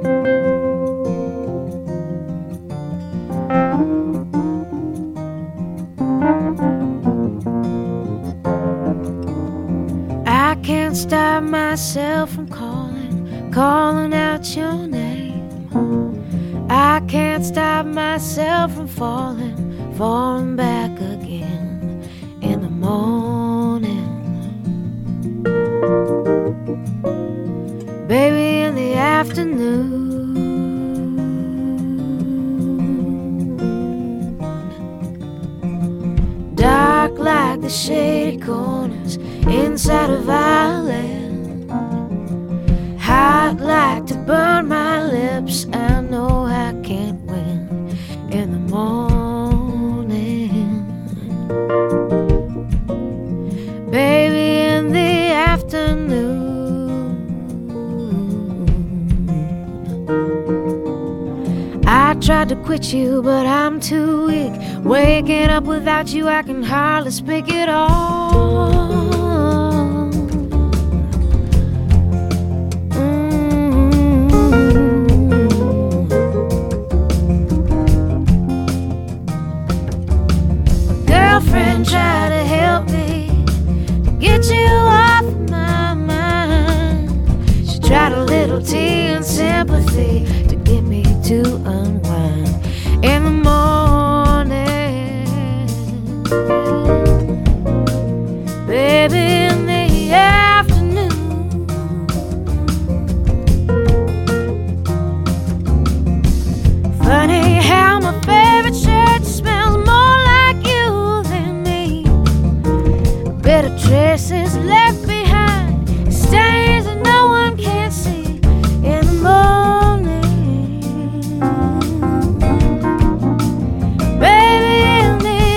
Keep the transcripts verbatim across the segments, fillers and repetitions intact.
I can't stop myself from calling, calling out your name. I can't stop myself from falling, falling back again in the morning. Baby, in the afternoon, dark like the shady corners inside of Ireland, hot like to burn my lips. I know I can't win in the morning. Baby, in the afternoon, I tried to quit you, but I'm too weak. Waking up without you, I can hardly speak at all. Try to help me to get you off my mind. She tried a little tea and sympathy to get me to unwind in the morning. Baby, in the afternoon, funny how my favorite shirt smells more like you. Better traces left behind, stains that no one can see in the morning. Baby, in the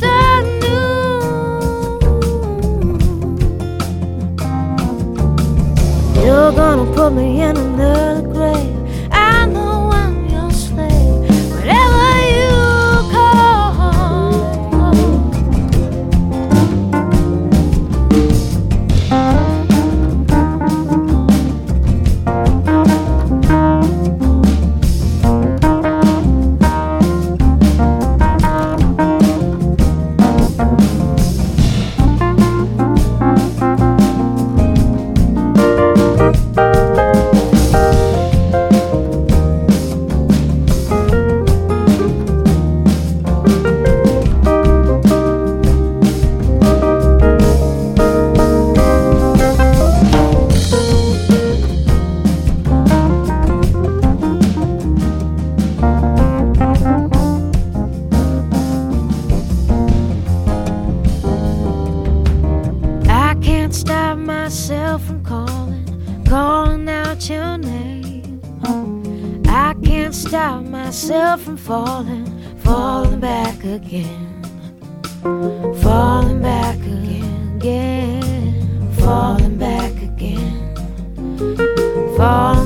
afternoon, you're gonna put me in another grave. I know I'm your slave, whatever you call. Stop myself from calling, calling out your name. I can't stop myself from falling, falling back again, falling back again, again, falling back again, falling